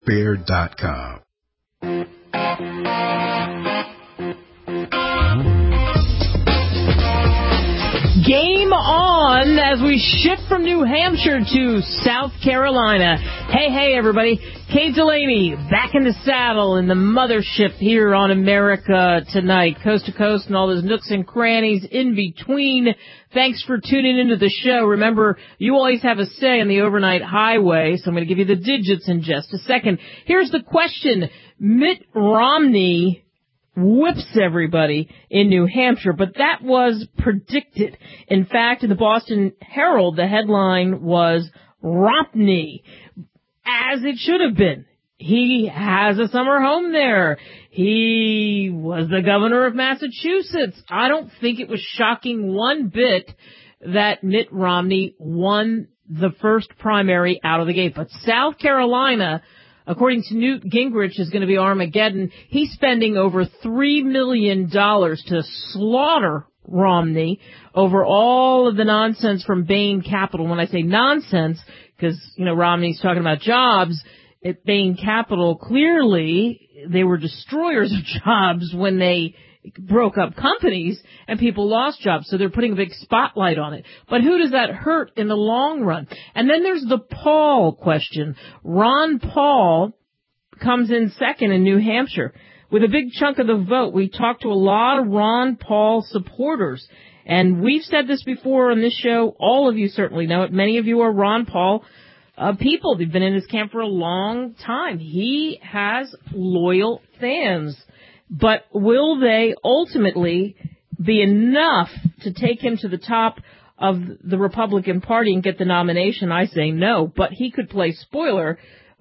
Baird.com. Game on as we shift from New Hampshire to South Carolina. Hey, everybody. Kate Delaney back in the saddle in the mothership here on America Tonight. Coast to coast and all those nooks and crannies in between. Thanks for tuning into the show. Remember, you always have a say on the overnight highway, so I'm going to give you the digits in just a second. Here's the question. Mitt Romney whips everybody in New Hampshire, but that was predicted. In fact, in the Boston Herald, the headline was Romney, as it should have been. He has a summer home there. He was the governor of Massachusetts. I don't think it was shocking one bit that Mitt Romney won the first primary out of the gate. But South Carolina, according to Newt Gingrich, is going to be Armageddon. He's spending over $3 million to slaughter Romney over all of the nonsense from Bain Capital. When I say nonsense, because, Romney's talking about jobs, at Bain Capital, clearly they were destroyers of jobs when they broke up companies and people lost jobs, so they're putting a big spotlight on it. But who does that hurt in the long run? And then there's the Paul question. Ron Paul comes in second in New Hampshire with a big chunk of the vote. We talked to a lot of Ron Paul supporters, and we've said this before on this show. All of you certainly know it. Many of you are Ron Paul people. They've been in his camp for a long time. He has loyal fans. But will they ultimately be enough to take him to the top of the Republican Party and get the nomination? I say no, but he could play spoiler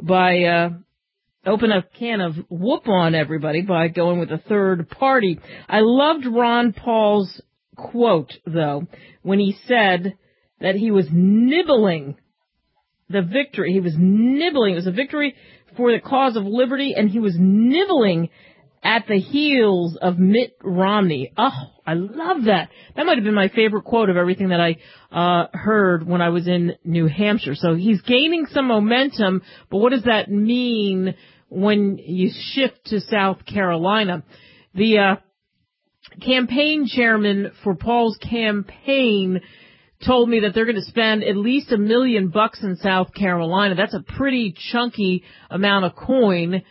by open a can of whoop on everybody by going with a third party. I loved Ron Paul's quote, though, when he said that he was nibbling the victory. He was nibbling. It was a victory for the cause of liberty, and he was nibbling at the heels of Mitt Romney. Oh, I love that. That might have been my favorite quote of everything that I heard when I was in New Hampshire. So he's gaining some momentum, but what does that mean when you shift to South Carolina? The campaign chairman for Paul's campaign told me that they're going to spend at least $1 million in South Carolina. That's a pretty chunky amount of coin,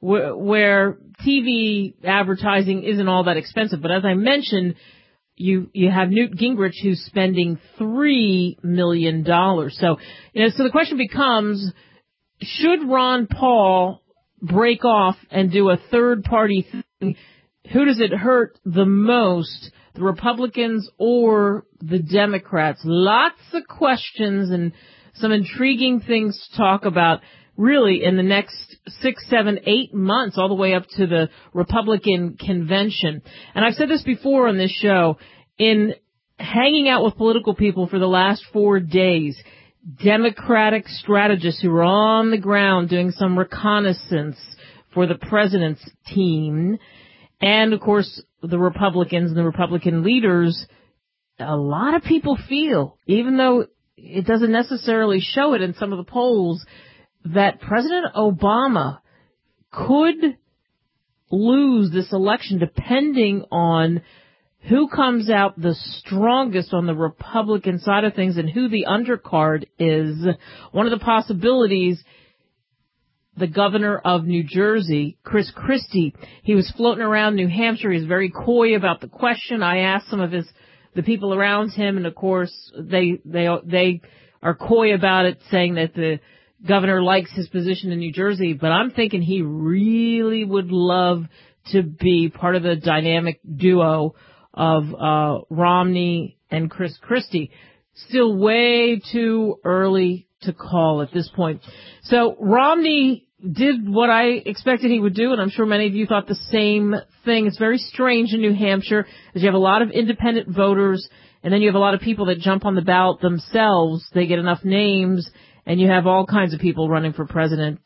where TV advertising isn't all that expensive. But as I mentioned, you have Newt Gingrich who's spending $3 million. So the question becomes, should Ron Paul break off and do a third party thing? Who does it hurt the most, the Republicans or the Democrats? Lots of questions and some intriguing things to talk about really in the next 6, 7, 8 months, all the way up to the Republican convention. And I've said this before on this show, in hanging out with political people for the last 4 days, Democratic strategists who are on the ground doing some reconnaissance for the president's team, and, of course, the Republicans and the Republican leaders, a lot of people feel, even though it doesn't necessarily show it in some of the polls, that President Obama could lose this election depending on who comes out the strongest on the Republican side of things and who the undercard is. One of the possibilities, the governor of New Jersey, Chris Christie, he was floating around New Hampshire. He's very coy about the question. I asked some of the people around him, and of course they are coy about it, saying that the governor likes his position in New Jersey, but I'm thinking he really would love to be part of the dynamic duo of Romney and Chris Christie. Still way too early to call at this point. So Romney did what I expected he would do, and I'm sure many of you thought the same thing. It's very strange in New Hampshire, as you have a lot of independent voters, and then you have a lot of people that jump on the ballot themselves. They get enough names, and you have all kinds of people running for president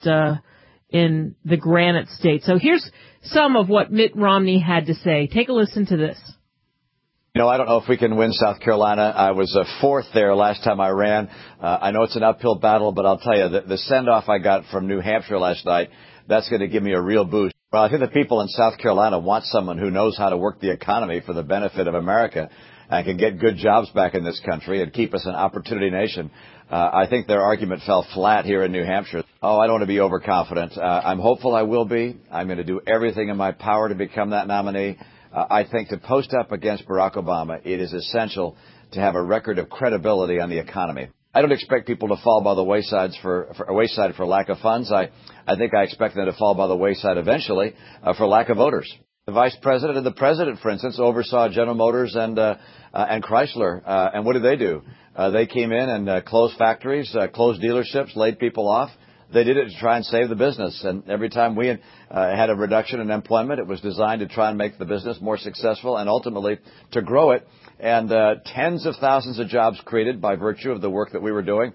in the Granite State. So here's some of what Mitt Romney had to say. Take a listen to this. I don't know if we can win South Carolina. I was fourth there last time I ran. I know it's an uphill battle, but I'll tell you, the send-off I got from New Hampshire last night, that's going to give me a real boost. Well, I think the people in South Carolina want someone who knows how to work the economy for the benefit of America and can get good jobs back in this country and keep us an opportunity nation. I think their argument fell flat here in New Hampshire. I don't want to be overconfident. I'm hopeful I will be. I'm going to do everything in my power to become that nominee. I think to post up against Barack Obama, it is essential to have a record of credibility on the economy. I don't expect people to fall by the wayside for lack of funds. I think I expect them to fall by the wayside eventually for lack of voters. The vice president and the president, for instance, oversaw General Motors and Chrysler. And what did they do? They came in and closed factories, closed dealerships, laid people off. They did it to try and save the business. And every time we had a reduction in employment, it was designed to try and make the business more successful and ultimately to grow it. And tens of thousands of jobs created by virtue of the work that we were doing.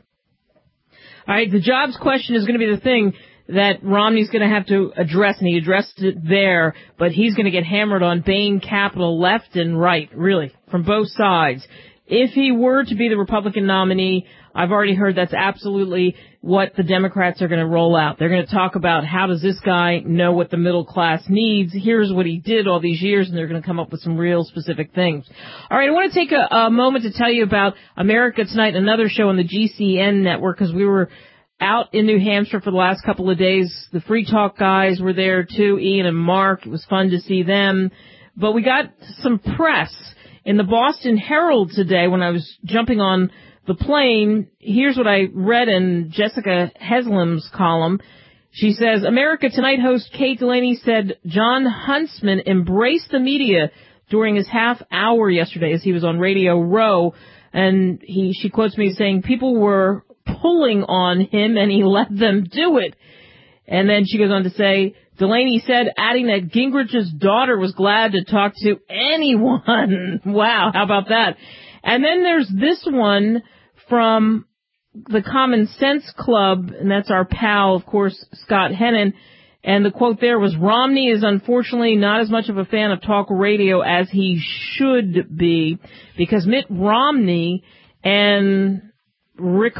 All right, the jobs question is going to be the thing that Romney's going to have to address, and he addressed it there, but he's going to get hammered on Bain Capital left and right, really, from both sides. If he were to be the Republican nominee, I've already heard that's absolutely what the Democrats are going to roll out. They're going to talk about how does this guy know what the middle class needs. Here's what he did all these years, and they're going to come up with some real specific things. All right, I want to take a moment to tell you about America Tonight, another show on the GCN network, because we were out in New Hampshire for the last couple of days. The Free Talk guys were there too, Ian and Mark. It was fun to see them. But we got some press in the Boston Herald today when I was jumping on the plane. Here's what I read in Jessica Haslam's column. She says, America Tonight host Kate Delaney said John Huntsman embraced the media during his half hour yesterday as he was on Radio Row. And she quotes me saying, people were pulling on him and he let them do it. And then she goes on to say, Delaney said, adding that Gingrich's daughter was glad to talk to anyone. Wow, how about that? And then there's this one from the Common Sense Club, and that's our pal, of course, Scott Hennon. And the quote there was, Romney is unfortunately not as much of a fan of talk radio as he should be, because Mitt Romney and Rick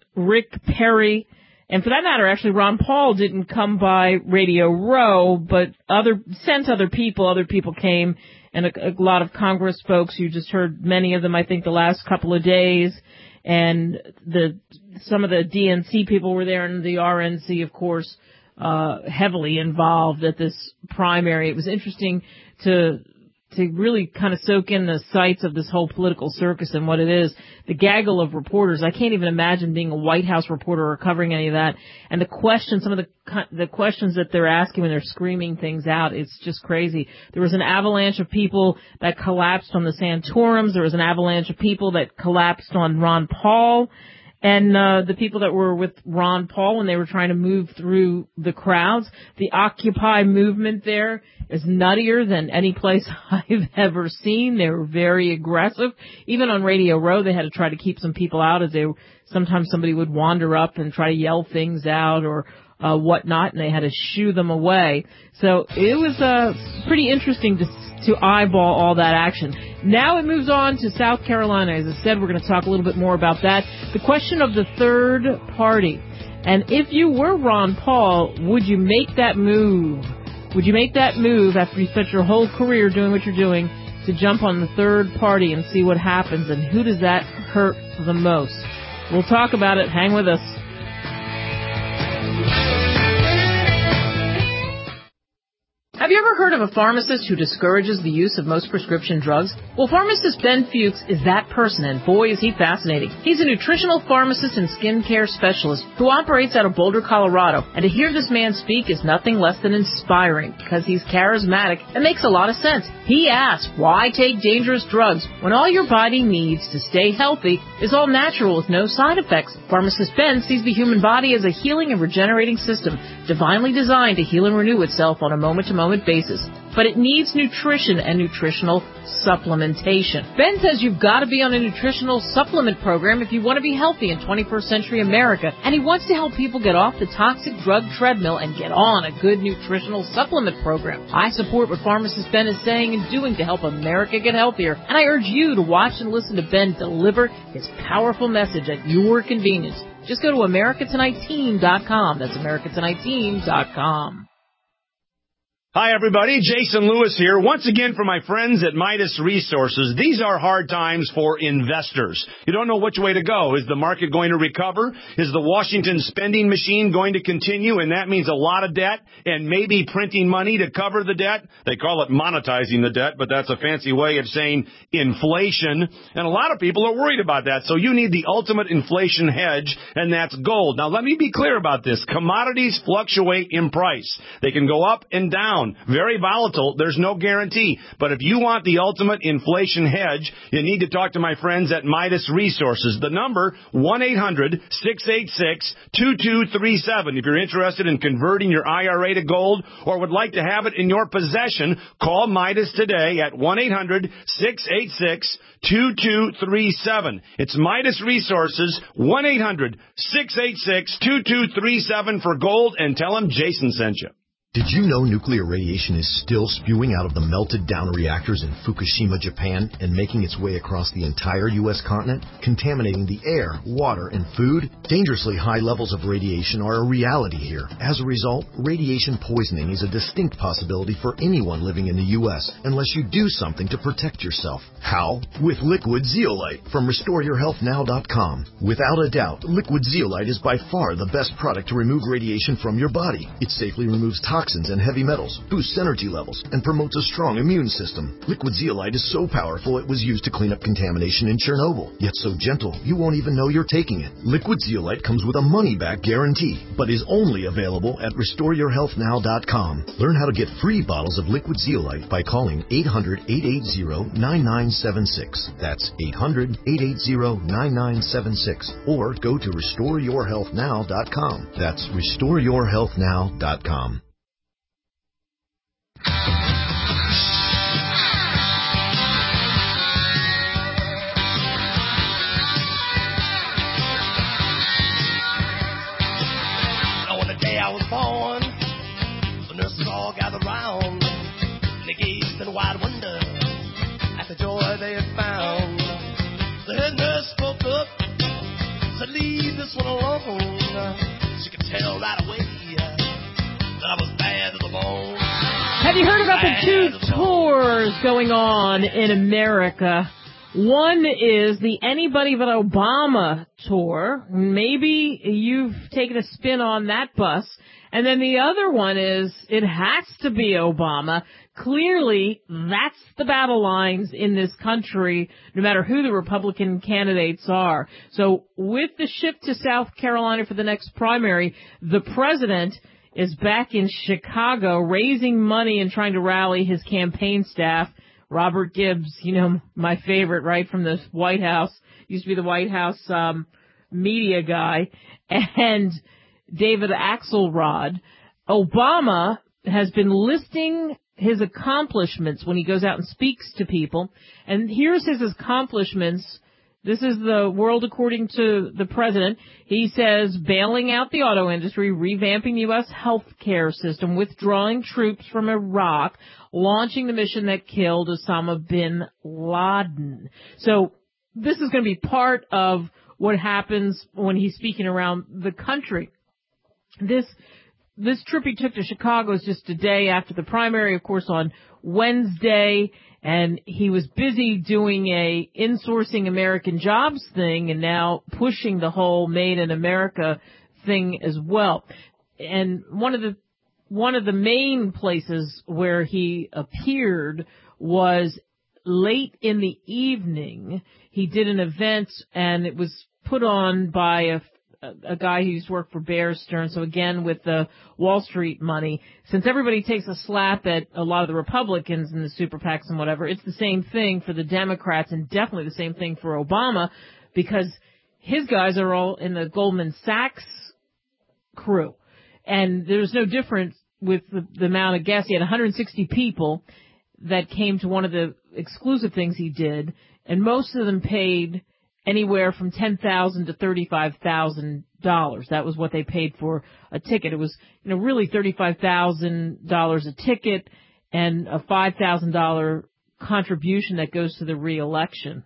Perry, and for that matter, actually, Ron Paul didn't come by Radio Row, but sent other people came, and a lot of Congress folks. You just heard many of them, I think, the last couple of days. And some of the DNC people were there, and the RNC, of course, heavily involved at this primary. It was interesting to really kind of soak in the sights of this whole political circus and what it is. The gaggle of reporters. I can't even imagine being a White House reporter or covering any of that. And the questions, some of the questions that they're asking when they're screaming things out, it's just crazy. There was an avalanche of people that collapsed on the Santorums. There was an avalanche of people that collapsed on Ron Paul. And the people that were with Ron Paul when they were trying to move through the crowds. The Occupy movement there is nuttier than any place I've ever seen. They were very aggressive. Even on Radio Row, they had to try to keep some people out as sometimes somebody would wander up and try to yell things out or whatnot, and they had to shoo them away. So it was pretty interesting to eyeball all that action. Now it moves on to South Carolina. As I said, we're going to talk a little bit more about that. The question of the third party. And if you were Ron Paul, would you make that move? Would you make that move after you spent your whole career doing what you're doing to jump on the third party and see what happens? And who does that hurt the most? We'll talk about it. Hang with us. Have you ever heard of a pharmacist who discourages the use of most prescription drugs? Well, pharmacist Ben Fuchs is that person, and boy, is he fascinating. He's a nutritional pharmacist and skincare specialist who operates out of Boulder, Colorado. And to hear this man speak is nothing less than inspiring, because he's charismatic and makes a lot of sense. He asks, why take dangerous drugs when all your body needs to stay healthy is all natural with no side effects? Pharmacist Ben sees the human body as a healing and regenerating system, divinely designed to heal and renew itself on a moment-to-moment basis. but it needs nutrition and nutritional supplementation. Ben says you've got to be on a nutritional supplement program if you want to be healthy in 21st century America, and he wants to help people get off the toxic drug treadmill and get on a good nutritional supplement program. I support what pharmacist Ben is saying and doing to help America get healthier, and I urge you to watch and listen to Ben deliver his powerful message at your convenience. Just go to AmericaTonightTeam.com. That's AmericaTonightTeam.com. Hi, everybody. Jason Lewis here. Once again for my friends at Midas Resources. These are hard times for investors. You don't know which way to go. Is the market going to recover? Is the Washington spending machine going to continue? And that means a lot of debt and maybe printing money to cover the debt. They call it monetizing the debt, but that's a fancy way of saying inflation. And a lot of people are worried about that. So you need the ultimate inflation hedge, and that's gold. Now, let me be clear about this. Commodities fluctuate in price. They can go up and down. Very volatile. There's no guarantee. But if you want the ultimate inflation hedge, you need to talk to my friends at Midas Resources. The number, 1-800-686-2237. If you're interested in converting your IRA to gold or would like to have it in your possession, call Midas today at 1-800-686-2237. It's Midas Resources, 1-800-686-2237 for gold, and tell them Jason sent you. Did you know nuclear radiation is still spewing out of the melted-down reactors in Fukushima, Japan, and making its way across the entire U.S. continent, contaminating the air, water, and food? Dangerously high levels of radiation are a reality here. As a result, radiation poisoning is a distinct possibility for anyone living in the U.S. unless you do something to protect yourself. How? With Liquid Zeolite from RestoreYourHealthNow.com. Without a doubt, Liquid Zeolite is by far the best product to remove radiation from your body. It safely removes toxins and heavy metals, boosts energy levels, and promotes a strong immune system. Liquid Zeolite is so powerful it was used to clean up contamination in Chernobyl, yet so gentle you won't even know you're taking it. Liquid Zeolite comes with a money-back guarantee, but is only available at RestoreYourHealthNow.com. Learn how to get free bottles of Liquid Zeolite by calling 800-880-9976. That's 800-880-9976. Or go to RestoreYourHealthNow.com. That's RestoreYourHealthNow.com. On the day I was born, the nurses all gathered round. They gazed in wide wonder at the joy they had found. The head nurse spoke up, said, "Leave this one alone." She could tell right away that I was bad to the bone. Have you heard about the two tours going on in America? One is the Anybody But Obama tour. Maybe you've taken a spin on that bus. And then the other one is It Has to Be Obama. Clearly, that's the battle lines in this country, no matter who the Republican candidates are. So with the shift to South Carolina for the next primary, the president is back in Chicago raising money and trying to rally his campaign staff. Robert Gibbs, you know, my favorite, right, from the White House, used to be the White House media guy, and David Axelrod. Obama has been listing his accomplishments when he goes out and speaks to people, and here's his accomplishments. This is the world according to the president. He says bailing out the auto industry, revamping the U.S. health care system, withdrawing troops from Iraq, launching the mission that killed Osama bin Laden. So this is going to be part of what happens when he's speaking around the country. This trip he took to Chicago is just a day after the primary, of course, on Wednesday. And he was busy doing a insourcing American jobs thing and now pushing the whole Made in America thing as well. And one of the main places where he appeared was late in the evening. He did an event and it was put on by a guy who used to work for Bear Stearns. So again, with the Wall Street money, since everybody takes a slap at a lot of the Republicans and the super PACs and whatever, it's the same thing for the Democrats and definitely the same thing for Obama, because his guys are all in the Goldman Sachs crew. And there's no difference with the amount of guests. He had 160 people that came to one of the exclusive things he did, and most of them paid anywhere from $10,000 to $35,000. That was what they paid for a ticket. It was, really $35,000 a ticket and a $5,000 contribution that goes to the re-election.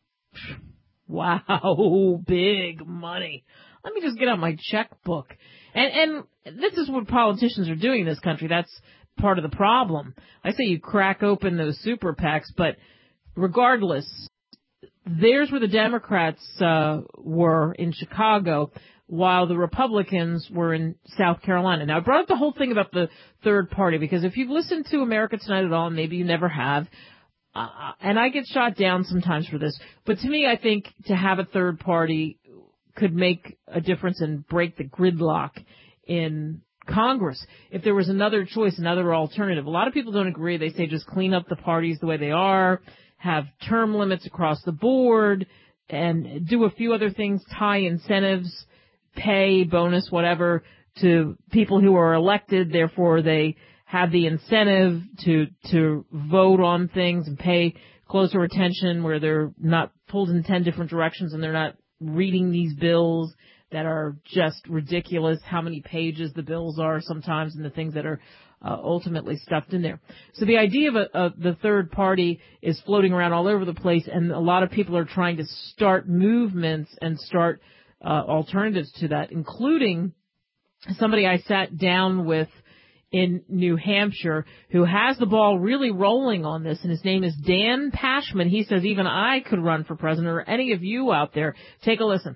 Wow, big money. Let me just get out my checkbook. And this is what politicians are doing in this country. That's part of the problem. I say you crack open those super PACs, but regardless, there's where the Democrats were in Chicago, while the Republicans were in South Carolina. Now, I brought up the whole thing about the third party because if you've listened to America Tonight at all, and maybe you never have, and I get shot down sometimes for this, but to me, I think to have a third party could make a difference and break the gridlock in Congress. If there was another choice, another alternative. A lot of people don't agree. They say just clean up the parties the way they are, have term limits across the board, and do a few other things, tie incentives, pay, bonus, whatever, to people who are elected. Therefore, they have the incentive to vote on things and pay closer attention where they're not pulled in 10 different directions and they're not reading these bills that are just ridiculous, how many pages the bills are sometimes and the things that are ultimately stuffed in there. So the idea of the third party is floating around all over the place, and a lot of people are trying to start movements and start alternatives to that, including somebody I sat down with in New Hampshire who has the ball really rolling on this, and his name is Dan Pashman. He says even I could run for president, or any of you out there. Take a listen.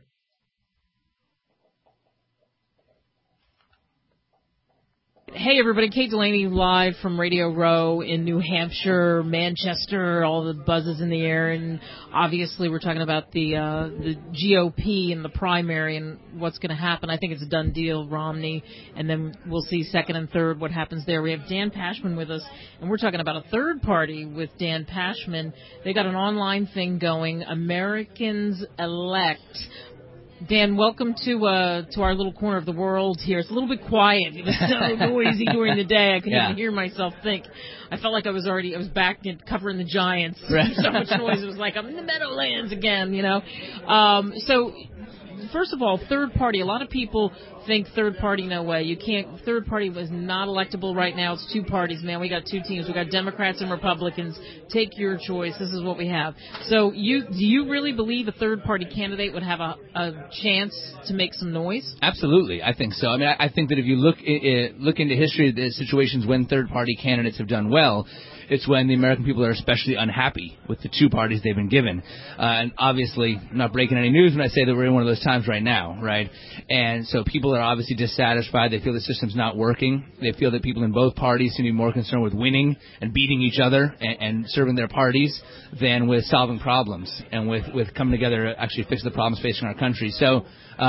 Hey everybody, Kate Delaney live from Radio Row in New Hampshire, Manchester, all the buzzes in the air, and obviously we're talking about the GOP and the primary and what's going to happen. I think it's a done deal, Romney, and then we'll see second and third what happens there. We have Dan Pashman with us, and we're talking about a third party with Dan Pashman. They got an online thing going, Americans Elect. Dan, welcome to our little corner of the world here. It's a little bit quiet. It was so noisy during the day. I couldn't even hear myself think. I felt like I was back in covering the Giants. Right. So much noise. It was like I'm in the Meadowlands again, So, first of all, third party. A lot of people think third party, no way. You can't. Third party was not electable right now. It's two parties, man. We got two teams. We got Democrats and Republicans. Take your choice. This is what we have. So do you really believe a third party candidate would have a chance to make some noise? Absolutely. I think so. I mean, I think that if you look into history, the situations when third party candidates have done well, it's when the American people are especially unhappy with the two parties they've been given. And obviously, I'm not breaking any news when I say that we're in one of those times right now, right? And so people are obviously dissatisfied. They feel the system's not working. They feel that people in both parties seem to be more concerned with winning and beating each other and serving their parties than with solving problems and with coming together to actually fix the problems facing our country. So,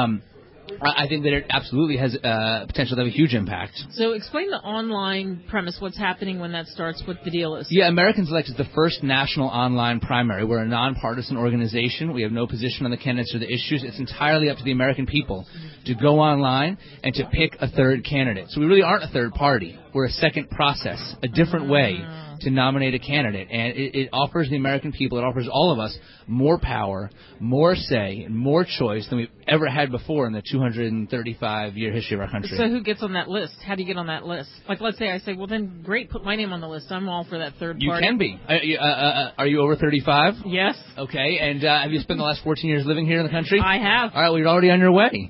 I think that it absolutely has potential to have a huge impact. So explain the online premise, what's happening when that starts, what the deal is. Yeah, Americans Elect is the first national online primary. We're a nonpartisan organization. We have no position on the candidates or the issues. It's entirely up to the American people to go online and to pick a third candidate. So we really aren't a third party. We're a second process, a different way to nominate a candidate. And it offers the American people, it offers all of us more power, more say, and more choice than we've ever had before in the 235-year history of our country. So who gets on that list? How do you get on that list? Like, let's say I say, well, then, great, put my name on the list. I'm all for that third party. You can be. Are you over 35? Yes. Okay. And have you spent the last 14 years living here in the country? I have. All right. Well, you're already on your way.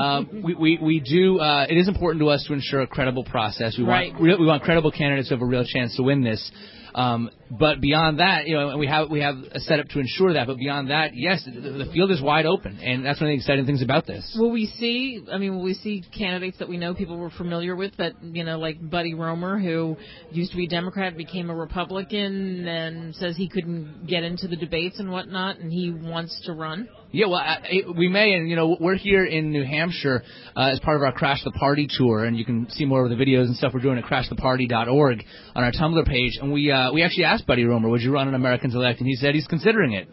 We do. It is important to us to ensure a credible process. We want credible candidates who have a real chance to win this. But beyond that, we have a setup to ensure that. But beyond that, yes, the field is wide open, and that's one of the exciting things about this. Will we see candidates that we know people were familiar with that, like Buddy Roemer, who used to be a Democrat, became a Republican, and says he couldn't get into the debates and whatnot, and he wants to run? Yeah, well, we may, and we're here in New Hampshire as part of our Crash the Party tour, and you can see more of the videos and stuff we're doing at crashtheparty.org on our Tumblr page. And we actually asked Buddy Roemer, would you run on Americans Elect? And he said he's considering it.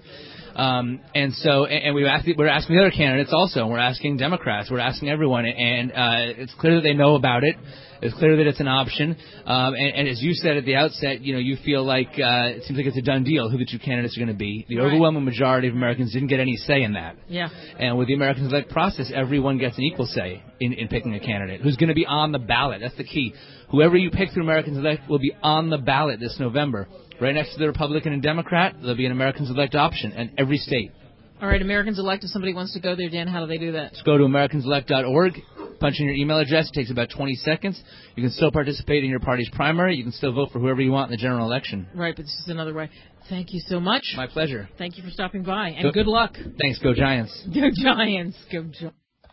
And we're asking the other candidates also, and we're asking Democrats, we're asking everyone, and it's clear that they know about it. It's clear that it's an option. And as you said at the outset, you feel like it seems like it's a done deal who the two candidates are going to be. The overwhelming majority of Americans didn't get any say in that. Yeah. And with the Americans Elect process, everyone gets an equal say in picking a candidate who's going to be on the ballot. That's the key. Whoever you pick through Americans Elect will be on the ballot this November. Right next to the Republican and Democrat, there'll be an Americans Elect option in every state. All right, Americans Elect, if somebody wants to go there, Dan, how do they do that? Just go to AmericansElect.org, punch in your email address. It takes about 20 seconds. You can still participate in your party's primary. You can still vote for whoever you want in the general election. Right, but this is another way. Thank you so much. My pleasure. Thank you for stopping by, and good luck. Thanks. Go Giants. Go Giants. Go Giants.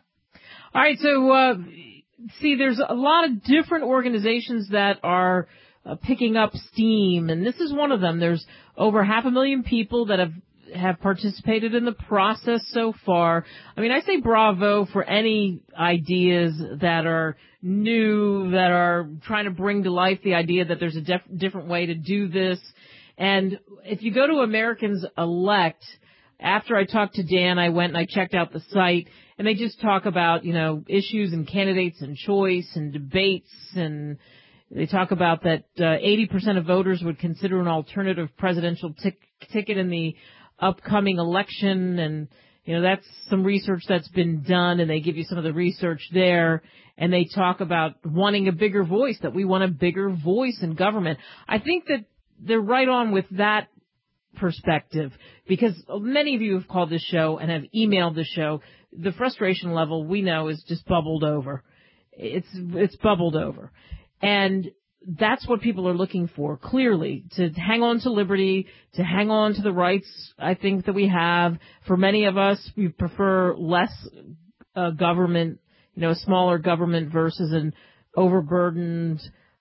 All right, so, there's a lot of different organizations that are picking up steam, and this is one of them. There's over 500,000 people that have participated in the process so far. I mean, I say bravo for any ideas that are new, that are trying to bring to life the idea that there's a different way to do this. And if you go to Americans Elect, after I talked to Dan, I went and I checked out the site, and they just talk about, issues and candidates and choice and debates, and they talk about that 80% of voters would consider an alternative presidential ticket in the upcoming election, and that's some research that's been done, and they give you some of the research there, and they talk about wanting a bigger voice, that we want a bigger voice in government. I think that they're right on with that perspective, because many of you have called this show and have emailed the show. The frustration level, we know, is just bubbled over. It's bubbled over. And that's what people are looking for, clearly, to hang on to liberty, to hang on to the rights, I think, that we have. For many of us, we prefer less government, a smaller government versus an overburdened,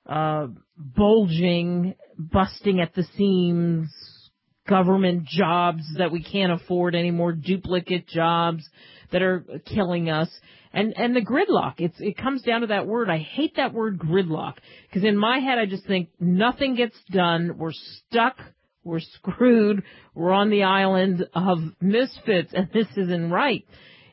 bulging, busting at the seams government jobs that we can't afford anymore, duplicate jobs that are killing us. And the gridlock, it comes down to that word. I hate that word gridlock, because in my head I just think nothing gets done. We're stuck. We're screwed. We're on the island of misfits, and this isn't right.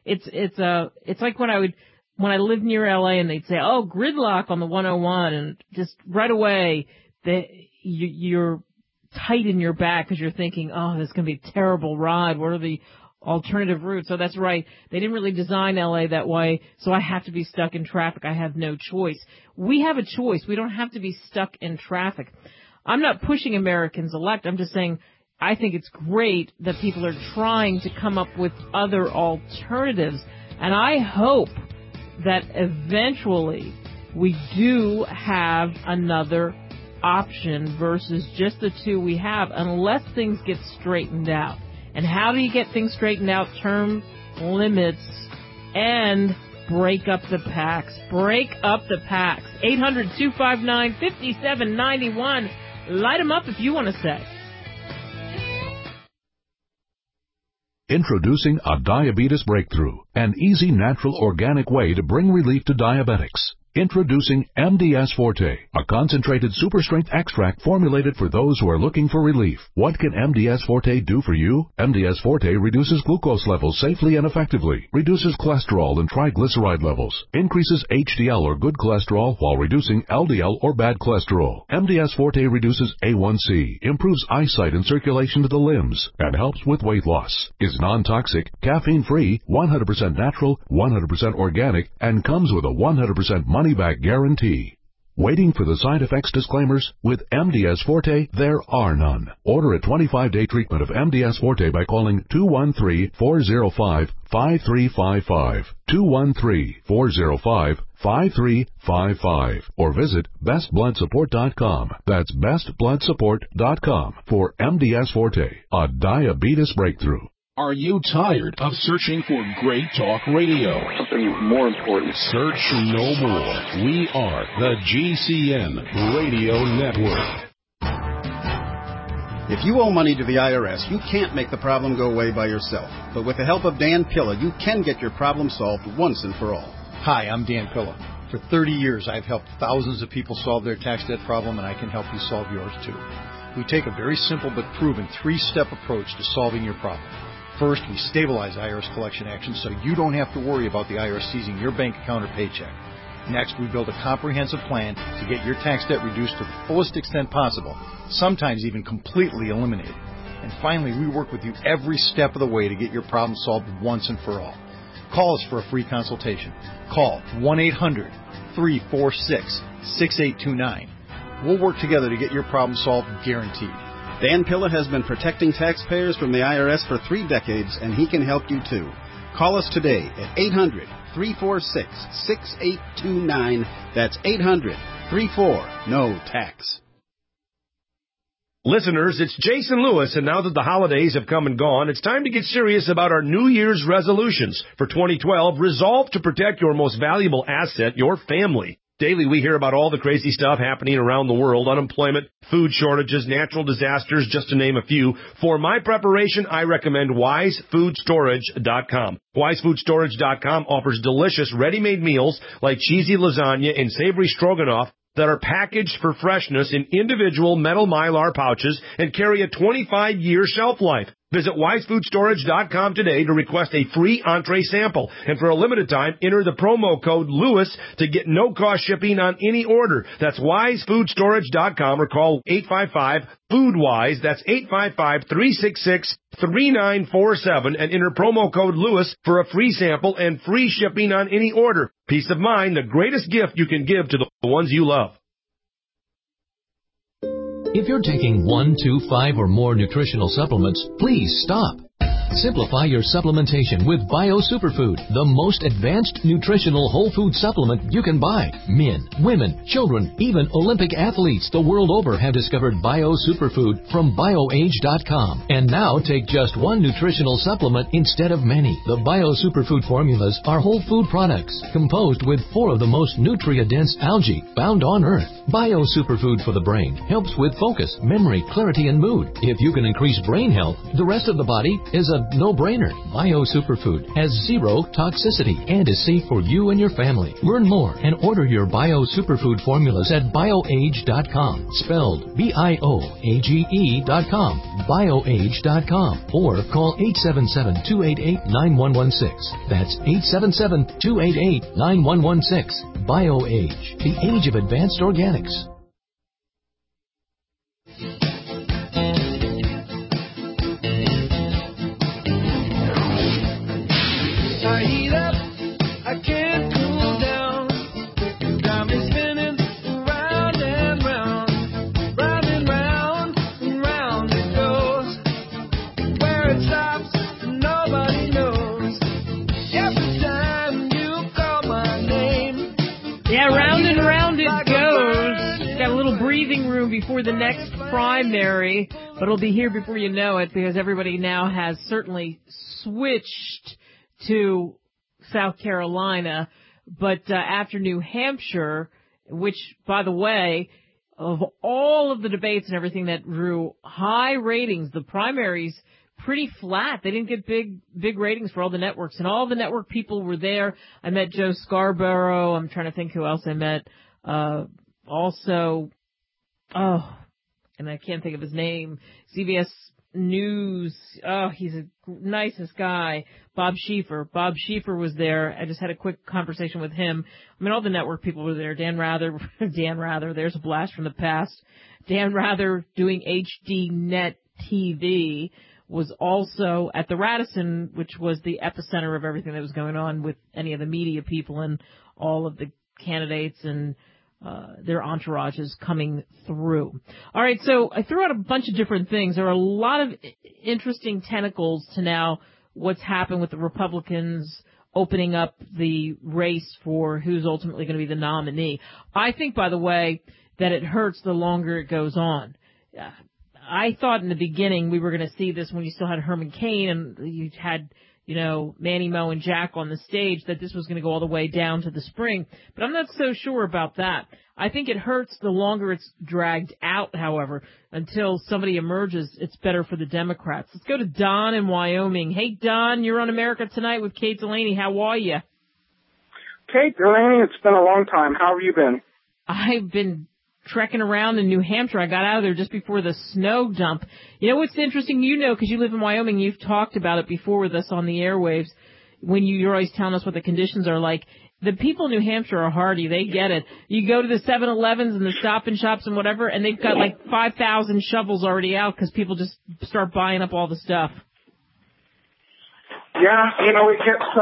It's like when I lived near LA and they'd say, oh, gridlock on the 101, and just right away you're tight in your back because you're thinking, oh, this is going to be a terrible ride. What are the alternative routes? So that's right. They didn't really design LA that way, so I have to be stuck in traffic. I have no choice. We have a choice. We don't have to be stuck in traffic. I'm not pushing Americans Elect. I'm just saying I think it's great that people are trying to come up with other alternatives, and I hope that eventually we do have another option versus just the two we have, unless things get straightened out. And how do you get things straightened out? Term limits and break up the PACs. Break up the PACs. 800-259-5791. Light them up if you want to say. Introducing a diabetes breakthrough, an easy, natural, organic way to bring relief to diabetics. Introducing MDS Forte, a concentrated super-strength extract formulated for those who are looking for relief. What can MDS Forte do for you? MDS Forte reduces glucose levels safely and effectively, reduces cholesterol and triglyceride levels, increases HDL or good cholesterol while reducing LDL or bad cholesterol. MDS Forte reduces A1C, improves eyesight and circulation to the limbs, and helps with weight loss. Is non-toxic, caffeine-free, 100% natural, 100% organic, and comes with a 100% money-back guarantee. Waiting for the side effects disclaimers? With MDS Forte, there are none. Order a 25-day treatment of MDS Forte by calling 213-405-5355, 213-405-5355, or visit bestbloodsupport.com. That's bestbloodsupport.com for MDS Forte, a diabetes breakthrough. Are you tired of searching for great talk radio? Something more important. Search no more. We are the GCN Radio Network. If you owe money to the IRS, you can't make the problem go away by yourself. But with the help of Dan Pilla, you can get your problem solved once and for all. Hi, I'm Dan Pilla. For 30 years, I've helped thousands of people solve their tax debt problem, and I can help you solve yours too. We take a very simple but proven 3-step approach to solving your problem. First, we stabilize IRS collection actions so you don't have to worry about the IRS seizing your bank account or paycheck. Next, we build a comprehensive plan to get your tax debt reduced to the fullest extent possible, sometimes even completely eliminated. And finally, we work with you every step of the way to get your problem solved once and for all. Call us for a free consultation. Call 1-800-346-6829. We'll work together to get your problem solved, guaranteed. Dan Pilla has been protecting taxpayers from the IRS for 3 decades, and he can help you too. Call us today at 800-346-6829. That's 800-34-NO-TAX. Listeners, it's Jason Lewis, and now that the holidays have come and gone, it's time to get serious about our New Year's resolutions. For 2012, resolve to protect your most valuable asset, your family. Daily, we hear about all the crazy stuff happening around the world, unemployment, food shortages, natural disasters, just to name a few. For my preparation, I recommend WiseFoodStorage.com. WiseFoodStorage.com offers delicious ready-made meals like cheesy lasagna and savory stroganoff that are packaged for freshness in individual metal Mylar pouches and carry a 25-year shelf life. Visit WiseFoodStorage.com today to request a free entree sample. And for a limited time, enter the promo code LEWIS to get no-cost shipping on any order. That's WiseFoodStorage.com or call 855-FOODWISE. That's 855-366-3947 and enter promo code LEWIS for a free sample and free shipping on any order. Peace of mind, the greatest gift you can give to the ones you love. If you're taking 1, 2, 5, or more nutritional supplements, please stop. Simplify your supplementation with Bio Superfood, the most advanced nutritional whole food supplement you can buy. Men, women, children, even Olympic athletes the world over have discovered Bio Superfood from BioAge.com. And now take just one nutritional supplement instead of many. The Bio Superfood formulas are whole food products composed with 4 of the most nutrient-dense algae found on Earth. Bio Superfood for the brain helps with focus, memory, clarity, and mood. If you can increase brain health, the rest of the body is a no-brainer. Bio Superfood has 0 toxicity and is safe for you and your family. Learn more and order your Bio Superfood formulas at BioAge.com, spelled BIOAGE.com, BioAge.com, or call 877-288-9116. That's 877-288-9116. BioAge, the age of advanced organics. I heat up, I can't cool down. Got me spinning round and round, round and round, and round it goes. Where it stops, nobody knows. Every time you call my name. Yeah, round and round it goes. Got a little breathing room before the next primary, but it'll be here before you know it because everybody now has certainly switched to South Carolina, but after New Hampshire, which, by the way, of all of the debates and everything that drew high ratings, the primaries pretty flat. They didn't get big ratings for all the networks, and all the network people were there. I met Joe Scarborough. I'm trying to think who else I met. Also, and I can't think of his name, CBS News. Oh, he's the nicest guy. Bob Schieffer. Bob Schieffer was there. I just had a quick conversation with him. I mean, all the network people were there. Dan Rather, there's a blast from the past. Dan Rather doing HD Net TV was also at the Radisson, which was the epicenter of everything that was going on with any of the media people and all of the candidates and their entourages coming through. All right, so I threw out a bunch of different things. There are a lot of interesting tentacles to now what's happened with the Republicans opening up the race for who's ultimately going to be the nominee. I think, by the way, that it hurts the longer it goes on. I thought in the beginning we were going to see this when you still had Herman Cain and you had, Manny, Mo, and Jack on the stage, that this was going to go all the way down to the spring. But I'm not so sure about that. I think it hurts the longer it's dragged out, however, until somebody emerges. It's better for the Democrats. Let's go to Don in Wyoming. Hey, Don, you're on America Tonight with Kate Delaney. How are you? Kate Delaney, it's been a long time. How have you been? I've been trekking around in New Hampshire. I got out of there just before the snow dump. You know what's interesting? You know, because you live in Wyoming, you've talked about it before with us on the airwaves when you're always telling us what the conditions are like. The people in New Hampshire are hardy. They get it. You go to the 7-Elevens and the Stop and Shops and whatever, and they've got like 5,000 shovels already out because people just start buying up all the stuff. Yeah, you know,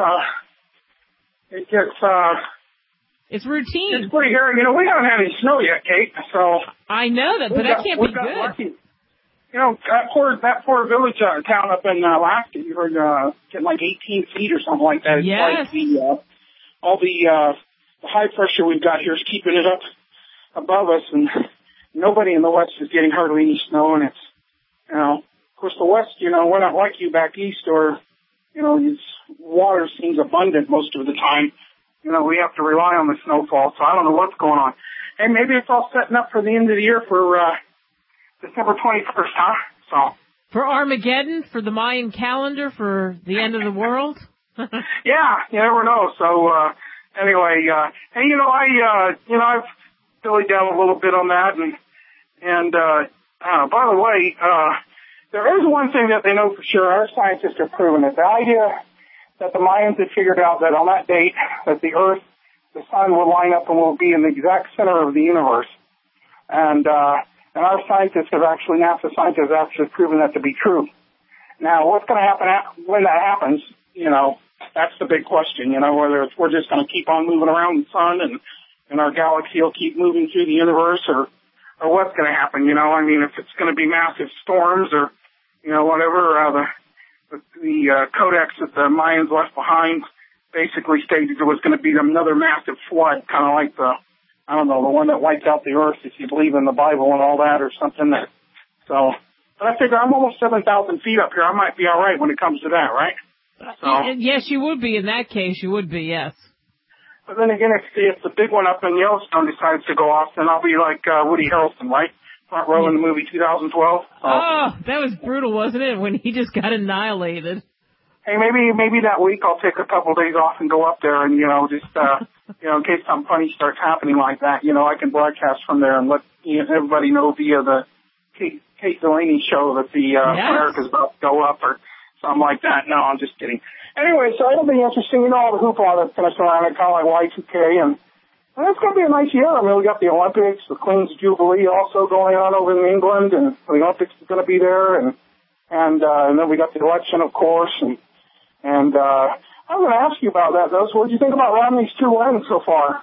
it's routine. It's pretty hairy. You know, we haven't had any snow yet, Kate, so. I know that, but that can't be good. Lucky. You know, that poor village town up in Alaska, you were getting like 18 feet or something like that. Yes. It's like all the high pressure we've got here is keeping it up above us, and nobody in the West is getting hardly any snow, and it's, you know, of course the West, you know, we're not like you back east, or, you know, water seems abundant most of the time. You know, we have to rely on the snowfall, so I don't know what's going on. Hey, maybe it's all setting up for the end of the year for December 21st, huh? So. For Armageddon, for the Mayan calendar, for the end of the world? Yeah, you never know. So, anyway, hey, you know, I've dilly down a little bit on that, and by the way, there is one thing that they know for sure. Our scientists have proven it. The idea that the Mayans had figured out that on that date that the Earth, the Sun will line up and will be in the exact center of the universe. And our scientists have actually, NASA scientists have actually proven that to be true. Now, what's going to happen when that happens, you know, that's the big question, you know, whether we're just going to keep on moving around the sun and our galaxy will keep moving through the universe, or what's going to happen, you know. I mean, if it's going to be massive storms or, you know, whatever, the codex that the Mayans left behind basically stated there was going to be another massive flood, kind of like the one that wiped out the earth, if you believe in the Bible and all that, or something. So, but I figure I'm almost 7,000 feet up here. I might be all right when it comes to that, right? So, yes, you would be. In that case, you would be, yes. But then again, if the big one up in Yellowstone decides to go off, then I'll be like Woody Harrelson, right? Front row in the movie 2012. Oh, that was brutal, wasn't it? When he just got annihilated. Hey, maybe that week I'll take a couple of days off and go up there and, you know, just, you know, in case something funny starts happening like that, you know, I can broadcast from there and let everybody know via the Kate Delaney show that the America's about to go up or something like that. No, I'm just kidding. Anyway, so it'll be interesting. You know, all the hoopla that's going to surround it, kind of like Y2K, and it's going to be a nice year. I mean, we got the Olympics, the Queen's Jubilee also going on over in England, and the Olympics is going to be there, and then we got the election, of course, and I'm going to ask you about that, though. So what do you think about Romney's 2 wins so far?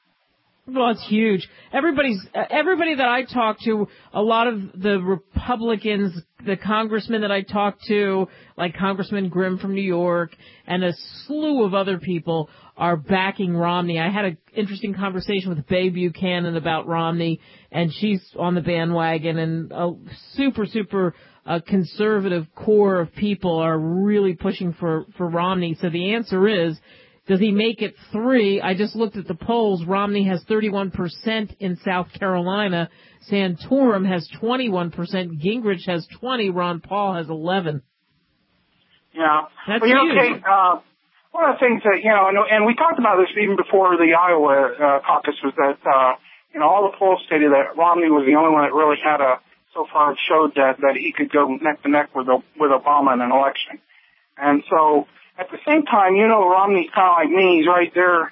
Well, it's huge. Everybody that I talk to, a lot of the Republicans, the congressmen that I talk to, like Congressman Grimm from New York, and a slew of other people are backing Romney. I had an interesting conversation with Babe Buchanan about Romney, and she's on the bandwagon, and a super conservative core of people are really pushing for Romney. So the answer is, does he make it 3? I just looked at the polls. Romney has 31% in South Carolina. Santorum has 21%. Gingrich has 20%. Ron Paul has 11%. Yeah. That's huge. Kate, one of the things that, you know, and we talked about this even before the Iowa caucus, was that, you know, all the polls stated that Romney was the only one that really had so far showed that he could go neck to neck with Obama in an election. And so, at the same time, you know, Romney's kind of like me. He's right there,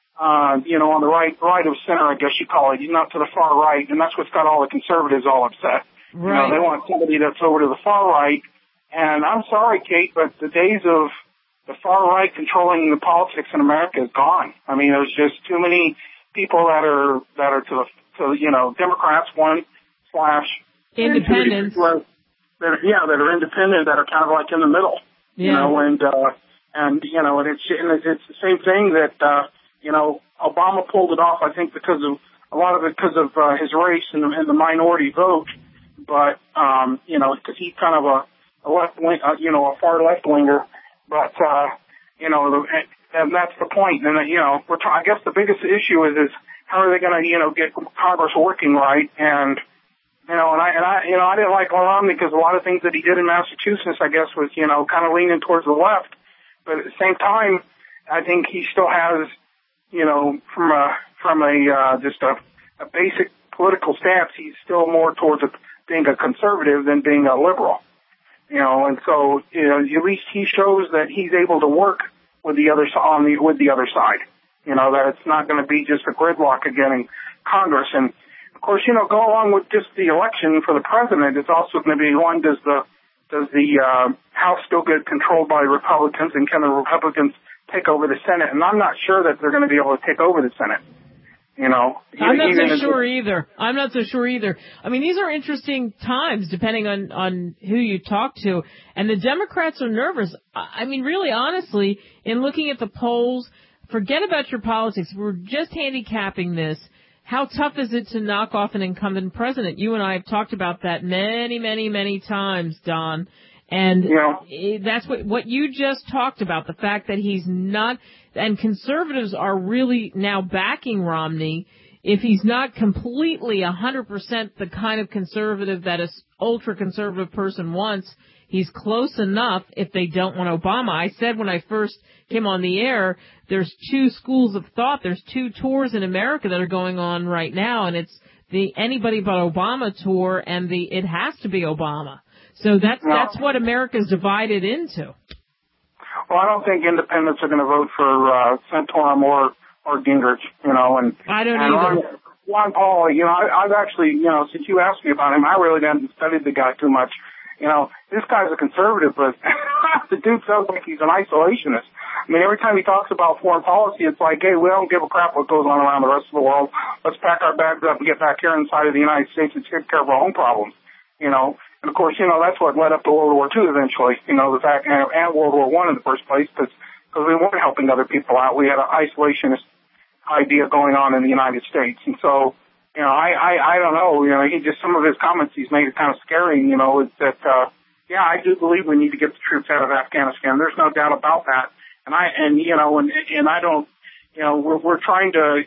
you know, on the right of center, I guess you call it. He's not to the far right, and that's what's got all the conservatives all upset. Right. You know, they want somebody that's over to the far right. And I'm sorry, Kate, but the days of the far right controlling the politics in America is gone. I mean, there's just too many people that are to you know, Democrats, / independents. That are independent, that are kind of like in the middle. Yeah. You know, and you know, and it's the same thing that you know, Obama pulled it off. I think because of his race and the minority vote, but you know, because he's kind of a left wing, you know, a far left winger. But you know, and that's the point. And you know, I guess the biggest issue is how are they going to, you know, get Congress working right? And you know, and I didn't like Romney because a lot of things that he did in Massachusetts, I guess, was, you know, kind of leaning towards the left. But at the same time, I think he still has from a just a basic political stance, he's still more towards being a conservative than being a liberal. And so, at least he shows that he's able to work with the other side. That it's not going to be just a gridlock again in Congress. And of course, go along with just the election for the president, it's also going to be one, does the House still get controlled by Republicans, and can the Republicans take over the Senate? And I'm not sure that they're going to be able to take over the Senate. I'm not so sure either. I mean, these are interesting times depending on who you talk to. And the Democrats are nervous. I mean, really, honestly, in looking at the polls, forget about your politics. We're just handicapping this. How tough is it to knock off an incumbent president? You and I have talked about that many, many, many times, Don. And that's what you just talked about, the fact that he's not, and conservatives are really now backing Romney. If he's not completely 100% the kind of conservative that an ultra-conservative person wants, he's close enough if they don't want Obama. I said when I first came on the air, there's two schools of thought. There's two tours in America that are going on right now, and it's the anybody but Obama tour and the it has to be Obama. So that's what America's divided into. Well, I don't think independents are going to vote for Santorum or Gingrich, and I don't either. Ron Paul, I've actually, since you asked me about him, I really haven't studied the guy too much. This guy's a conservative, but the dude sounds like he's an isolationist. I mean, every time he talks about foreign policy, it's like, hey, we don't give a crap what goes on around the rest of the world. Let's pack our bags up and get back here inside of the United States and take care of our own problems, And of course, that's what led up to World War II eventually, the fact, and World War I in the first place, because we weren't helping other people out. We had an isolationist idea going on in the United States. And so, I don't know, some of his comments he's made are kind of scary, is that, I do believe we need to get the troops out of Afghanistan. There's no doubt about that. And I don't, we're trying to,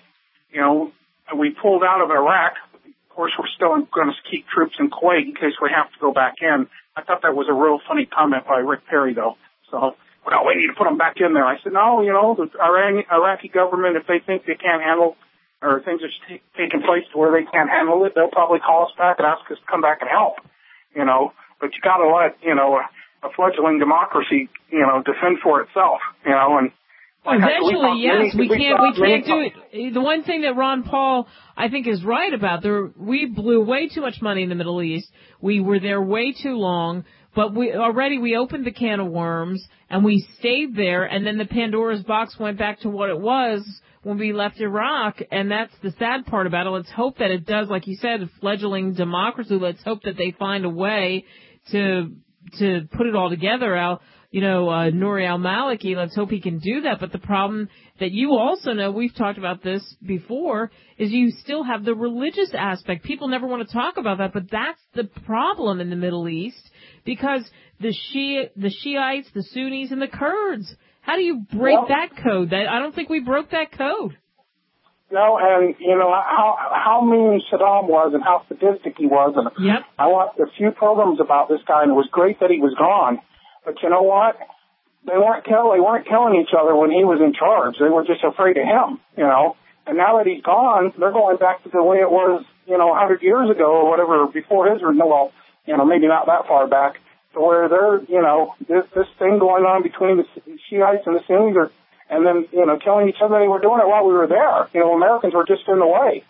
we pulled out of Iraq. Of course, we're still going to keep troops in Kuwait in case we have to go back in. I thought that was a real funny comment by Rick Perry, though. So, we need to put them back in there. I said, no, the Iraqi government, if they think they can't handle, or things are taking place to where they can't handle it, they'll probably call us back and ask us to come back and help, But you got to let, a fledgling democracy, defend for itself, and eventually, yes, we can't do it. The one thing that Ron Paul, I think, is right about, we blew way too much money in the Middle East. We were there way too long, but we opened the can of worms and we stayed there, and then the Pandora's box went back to what it was when we left Iraq, and that's the sad part about it. Let's hope that it does, like you said, a fledgling democracy. Let's hope that they find a way to put it all together. Nouri al-Maliki, let's hope he can do that. But the problem that you also know, we've talked about this before, is you still have the religious aspect. People never want to talk about that, but that's the problem in the Middle East, because the Shiites, the Sunnis, and the Kurds. How do you break that code? I don't think we broke that code. No, and how mean Saddam was and how sadistic he was. And I watched a few programs about this guy, and it was great that he was gone. But you know what? They weren't killing each other when he was in charge. They were just afraid of him, And now that he's gone, they're going back to the way it was, 100 years ago or whatever, before his, maybe not that far back, to where they're, this thing going on between the Shiites and the Sunnis, and then, killing each other. They were doing it while we were there. Americans were just in the way,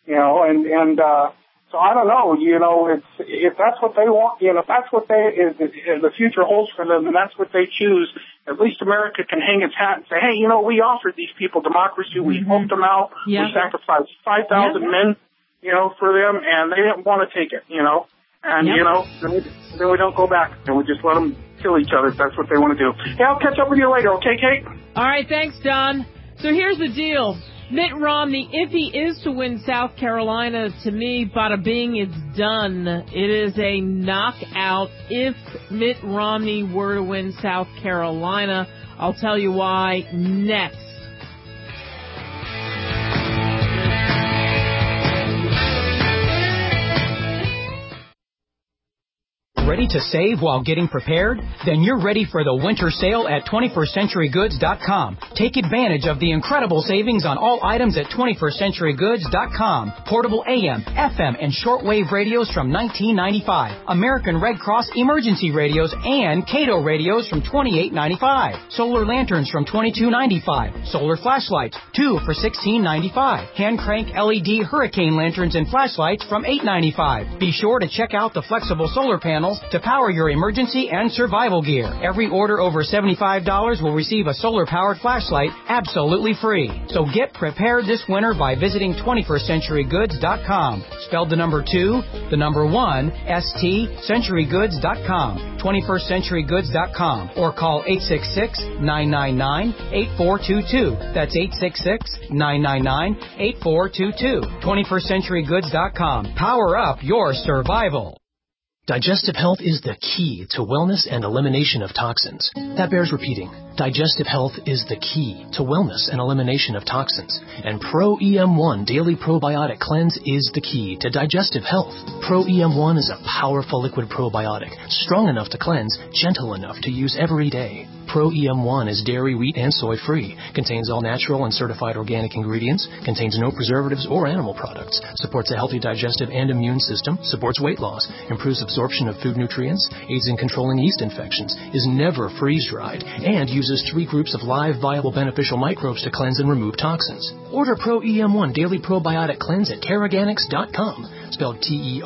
so I don't know, if that's what they want, if that's what the future holds for them, and that's what they choose, at least America can hang its hat and say, hey, we offered these people democracy, we helped them out, we sacrificed 5,000 men, for them, and they didn't want to take it, and, then we don't go back, and we just let them kill each other if that's what they want to do. Hey, I'll catch up with you later, okay, Kate? All right, thanks, Don. So here's the deal. Mitt Romney, if he is to win South Carolina, to me, bada bing, it's done. It is a knockout if Mitt Romney were to win South Carolina. I'll tell you why next. Ready to save while getting prepared? Then you're ready for the winter sale at 21stCenturyGoods.com. Take advantage of the incredible savings on all items at 21stCenturyGoods.com. Portable AM, FM, and shortwave radios from $19.95. American Red Cross emergency radios and Cato radios from $28.95. Solar lanterns from $22.95. Solar flashlights, 2 for $16.95. Hand crank LED hurricane lanterns and flashlights from $8.95. Be sure to check out the flexible solar panels to power your emergency and survival gear. Every order over $75 will receive a solar-powered flashlight absolutely free. So get prepared this winter by visiting 21stCenturyGoods.com. Spelled the number 2, the number 1, ST, CenturyGoods.com. 21stCenturyGoods.com. Or call 866-999-8422. That's 866-999-8422. 21stCenturyGoods.com. Power up your survival. Digestive health is the key to wellness and elimination of toxins. That bears repeating. Digestive health is the key to wellness and elimination of toxins. And Pro EM1 Daily Probiotic Cleanse is the key to digestive health. Pro EM1 is a powerful liquid probiotic, strong enough to cleanse, gentle enough to use every day. Pro EM1 is dairy, wheat, and soy-free, contains all natural and certified organic ingredients, contains no preservatives or animal products, supports a healthy digestive and immune system, supports weight loss, improves absorption of food nutrients, aids in controlling yeast infections, is never freeze-dried, and uses 3 groups of live, viable, beneficial microbes to cleanse and remove toxins. Order Pro EM1 Daily Probiotic Cleanse at Teraganix.com, spelled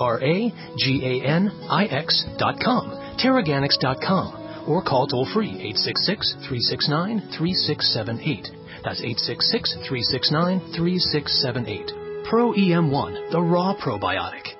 TERAGANIX.com, Teraganix.com. Or call toll-free 866-369-3678. That's 866-369-3678. Pro EM1, the raw probiotic.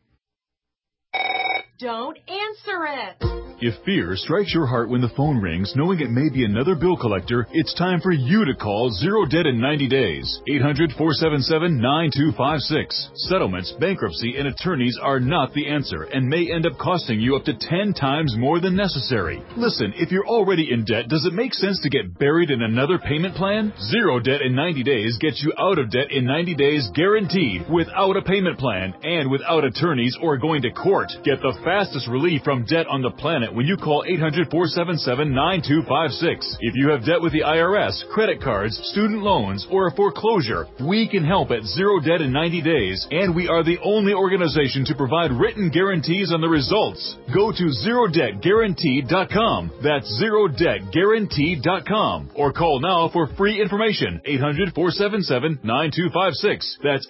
Don't answer it. If fear strikes your heart when the phone rings, knowing it may be another bill collector, it's time for you to call Zero Debt in 90 Days. 800-477-9256. Settlements, bankruptcy, and attorneys are not the answer and may end up costing you up to 10 times more than necessary. Listen, if you're already in debt, does it make sense to get buried in another payment plan? Zero Debt in 90 Days gets you out of debt in 90 days guaranteed, without a payment plan and without attorneys or going to court. Get the fastest relief from debt on the planet when you call 800-477-9256. If you have debt with the IRS, credit cards, student loans, or a foreclosure, we can help at Zero Debt in 90 Days, and we are the only organization to provide written guarantees on the results. Go to ZeroDebtGuaranteed.com. That's ZeroDebtGuaranteed.com. Or call now for free information. 800-477-9256. That's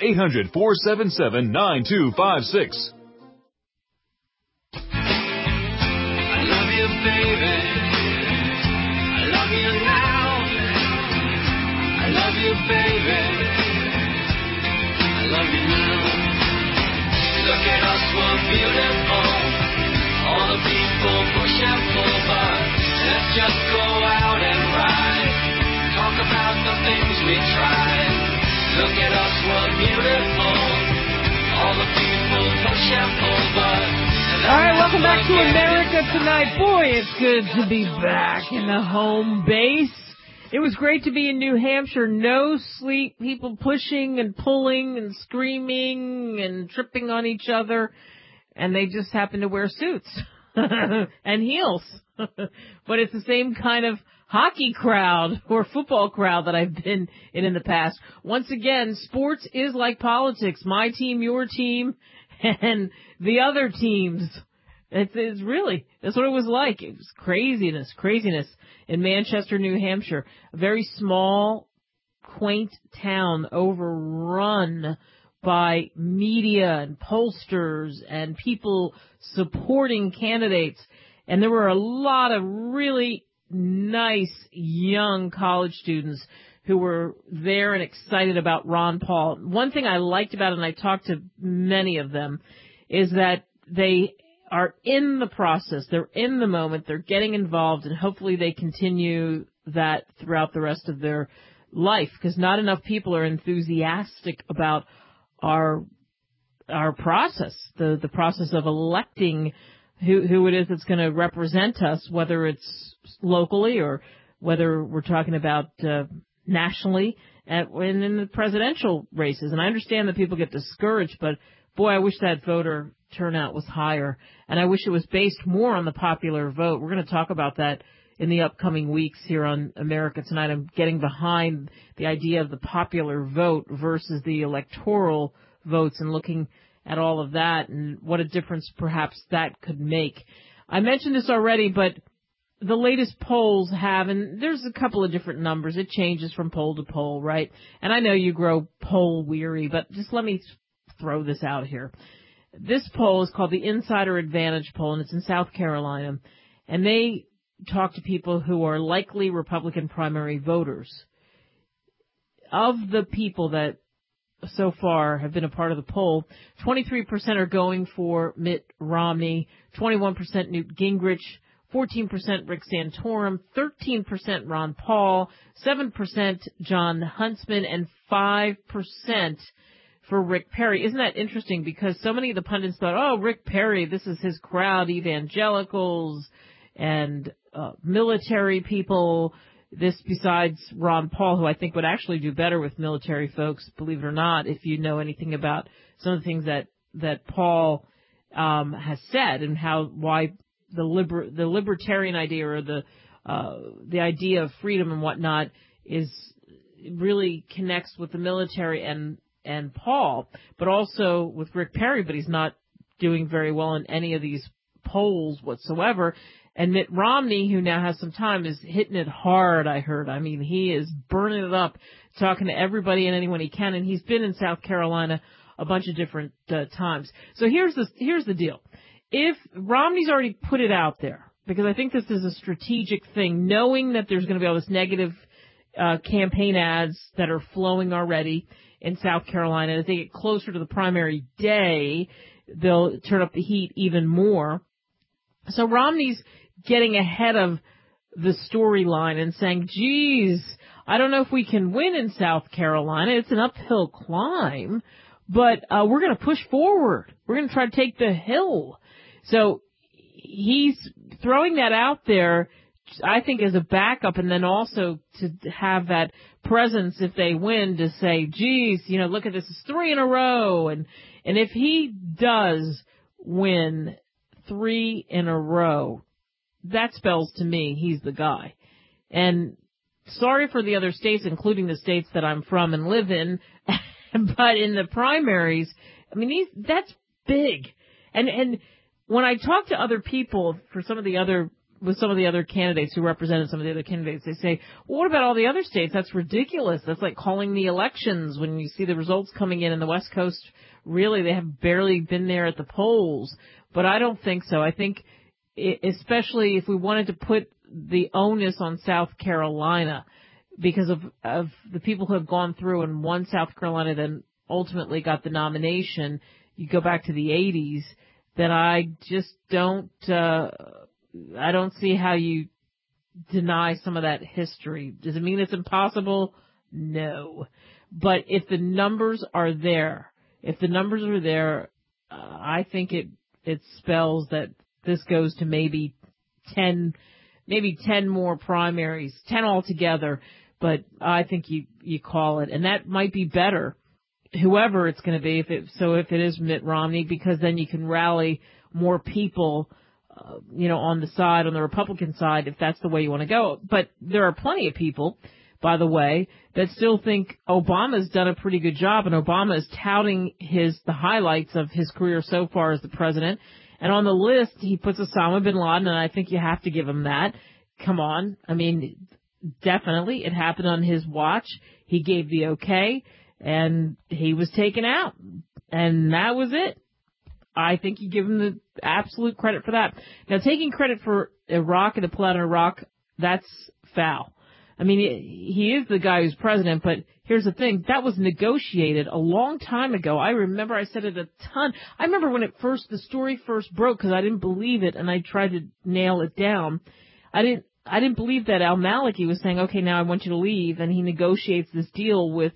800-477-9256. Baby, I love you now. I love you, baby. I love you now. Look at us, we're beautiful. All the people push and pull, but let's just go out and ride. Talk about the things we tried. Look at us, we're beautiful. All the people push and pull, but all right, welcome back to America Tonight. Boy, it's good to be back in the home base. It was great to be in New Hampshire. No sleep, people pushing and pulling and screaming and tripping on each other. And they just happen to wear suits and heels. But it's the same kind of hockey crowd or football crowd that I've been in the past. Once again, sports is like politics. My team, your team, and the other teams. It's really, that's what it was like. It was craziness in Manchester, New Hampshire. A very small, quaint town overrun by media and pollsters and people supporting candidates. And there were a lot of really nice young college students who were there and excited about Ron Paul. One thing I liked about it, and I talked to many of them, is that they are in the process. They're in the moment. They're getting involved, and hopefully they continue that throughout the rest of their life, because not enough people are enthusiastic about our process, the process of electing who it is that's going to represent us, whether it's locally or whether we're talking about nationally in the presidential races. And I understand that people get discouraged, but boy, I wish that voter turnout was higher. And I wish it was based more on the popular vote. We're going to talk about that in the upcoming weeks here on America Tonight. I'm getting behind the idea of the popular vote versus the electoral votes and looking at all of that and what a difference perhaps that could make. I mentioned this already, but the latest polls have, and there's a couple of different numbers. It changes from poll to poll, right? And I know you grow poll weary, but just let me throw this out here. This poll is called the Insider Advantage poll, and it's in South Carolina. And they talk to people who are likely Republican primary voters. Of the people that so far have been a part of the poll, 23% are going for Mitt Romney, 21% Newt Gingrich, 14% Rick Santorum, 13% Ron Paul, 7% John Huntsman, and 5% for Rick Perry. Isn't that interesting? Because so many of the pundits thought, oh, Rick Perry, this is his crowd, evangelicals and military people. This besides Ron Paul, who I think would actually do better with military folks, believe it or not, if you know anything about some of the things that Paul has said and why the libertarian idea or the idea of freedom and whatnot really connects with the military and Paul, but also with Rick Perry, but he's not doing very well in any of these polls whatsoever. And Mitt Romney, who now has some time, is hitting it hard, I heard. I mean, he is burning it up, talking to everybody and anyone he can, and he's been in South Carolina a bunch of different times. So here's the deal. If Romney's already put it out there, because I think this is a strategic thing, knowing that there's going to be all this negative campaign ads that are flowing already in South Carolina, as they get closer to the primary day, they'll turn up the heat even more. So Romney's getting ahead of the storyline and saying, geez, I don't know if we can win in South Carolina. It's an uphill climb, but we're going to push forward. We're going to try to take the hill. So he's throwing that out there, I think, as a backup, and then also to have that presence if they win to say, geez, look at this, it's 3 in a row. And if he does win 3 in a row, that spells to me he's the guy. And sorry for the other states, including the states that I'm from and live in, but in the primaries, I mean, that's big. And when I talk to other people with some of the other candidates who represented some of the other candidates, they say, well, what about all the other states? That's ridiculous. That's like calling the elections when you see the results coming in the West Coast. Really, they have barely been there at the polls. But I don't think so. I think especially if we wanted to put the onus on South Carolina because of the people who have gone through and won South Carolina, then ultimately got the nomination, you go back to the 80s, then I just don't see how you deny some of that history. Does it mean it's impossible? No. But if the numbers are there, I think it spells that this goes to maybe 10 more primaries, 10 altogether, but I think you call it, and that might be better, whoever it's going to be, if it is Mitt Romney, because then you can rally more people, on the Republican side, if that's the way you want to go. But there are plenty of people, by the way, that still think Obama's done a pretty good job, and Obama is touting the highlights of his career so far as the president. And on the list, he puts Osama bin Laden, and I think you have to give him that. Come on. I mean, definitely. It happened on his watch. He gave the okay, and he was taken out. And that was it. I think you give him the absolute credit for that. Now, taking credit for Iraq and the pull out in Iraq, that's foul. I mean, he is the guy who's president, but here's the thing. That was negotiated a long time ago. I remember I said it a ton. I remember when the story first broke, because I didn't believe it, and I tried to nail it down. I didn't believe that al-Maliki was saying, okay, now I want you to leave, and he negotiates this deal with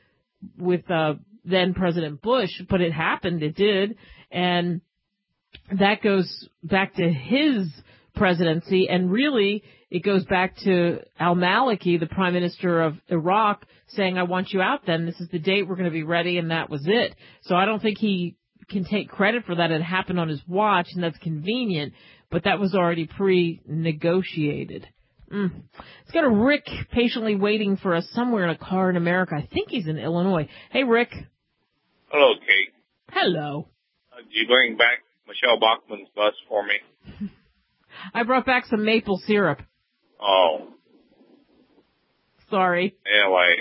then President Bush, but it happened. It did. And that goes back to his presidency, and really it goes back to al-Maliki, the prime minister of Iraq, saying, I want you out then. This is the date we're going to be ready, and that was it. So I don't think he can take credit for that. It happened on his watch, and that's convenient, but that was already pre-negotiated. Let's go to Rick, patiently waiting for us somewhere in a car in America. I think he's in Illinois. Hey, Rick. Hello, Kate. Hello. Did you bring back Michelle Bachmann's bus for me? I brought back some maple syrup. Oh. Sorry. Anyway,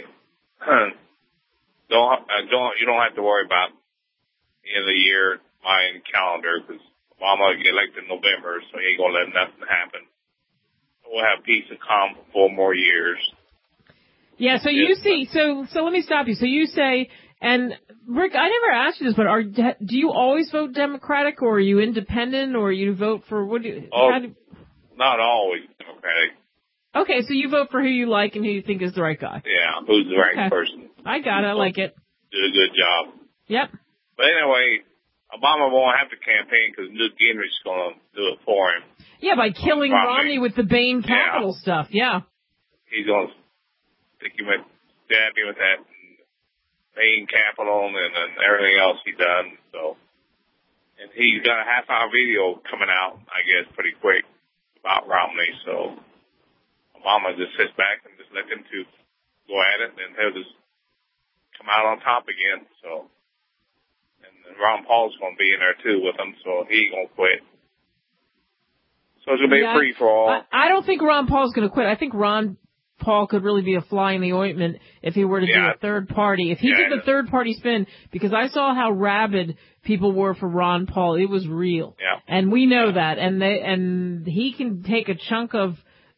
you don't have to worry about the end of the year Mayan calendar because Obama will get elected in November, so he ain't gonna let nothing happen. We'll have peace and calm for 4 more years. Yeah. So you see. So let me stop you. So you say, and Rick, I never asked you this, but do you always vote Democratic, or are you independent, or you vote for what do you? Not always Democratic. Okay, so you vote for who you like and who you think is the right guy. Yeah, who's the right person. I got it. I like it. Did a good job. Yep. But anyway, Obama won't have to campaign because Newt Gingrich's going to do it for him. Yeah, by killing Romney with the Bain Capital stuff, yeah. He's going to stab him with that Bain Capital and everything else he done. So, and he's got a half-hour video coming out, I guess, pretty quick about Romney. So Obama just sits back and just let them two go at it, and he'll just come out on top again. So, and Ron Paul's going to be in there too with him, so he ain't going to quit. So it's going to be a free for all. I don't think Ron Paul's going to quit. I think Ron Paul could really be a fly in the ointment if he were to do a third party. If he did the third party spin, because I saw how rabid people were for Ron Paul, it was real. Yeah. And we know that. And he can take a chunk of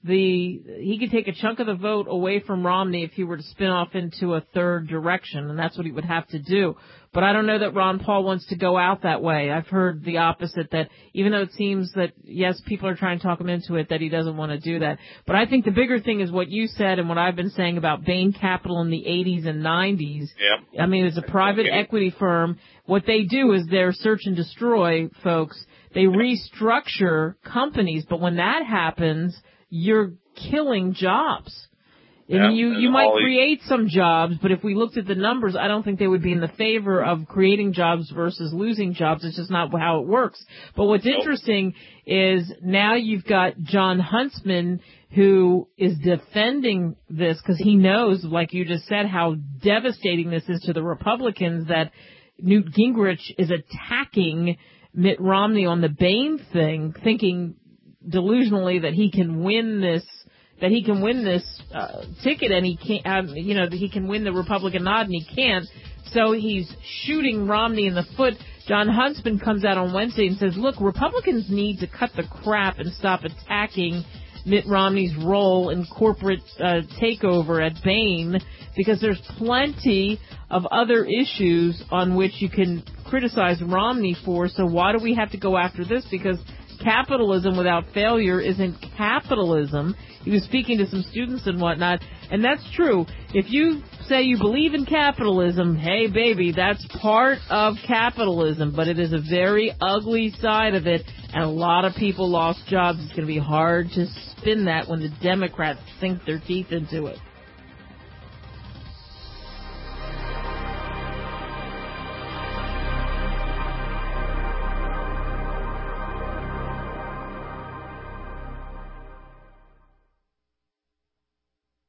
the vote away from Romney if he were to spin off into a third direction, and that's what he would have to do. But I don't know that Ron Paul wants to go out that way. I've heard the opposite, that even though it seems that, yes, people are trying to talk him into it, that he doesn't want to do that. But I think the bigger thing is what you said and what I've been saying about Bain Capital in the 80s and 90s. Yeah. I mean, it's a private equity firm. What they do is they're search and destroy folks. They restructure companies, but when that happens, you're killing jobs. And you might create some jobs, but if we looked at the numbers, I don't think they would be in the favor of creating jobs versus losing jobs. It's just not how it works. But what's interesting is now you've got John Huntsman, who is defending this because he knows, like you just said, how devastating this is to the Republicans, that Newt Gingrich is attacking Mitt Romney on the Bain thing, thinking delusionally that he can win this ticket, and he can't, that he can win the Republican nod, and he can't. So he's shooting Romney in the foot. John Huntsman comes out on Wednesday and says, look, Republicans need to cut the crap and stop attacking Mitt Romney's role in corporate takeover at Bain, because there's plenty of other issues on which you can criticize Romney for. So why do we have to go after this? Because capitalism without failure isn't capitalism. He was speaking to some students and whatnot, and that's true. If you say you believe in capitalism, hey, baby, that's part of capitalism, but it is a very ugly side of it, and a lot of people lost jobs. It's going to be hard to spin that when the Democrats sink their teeth into it.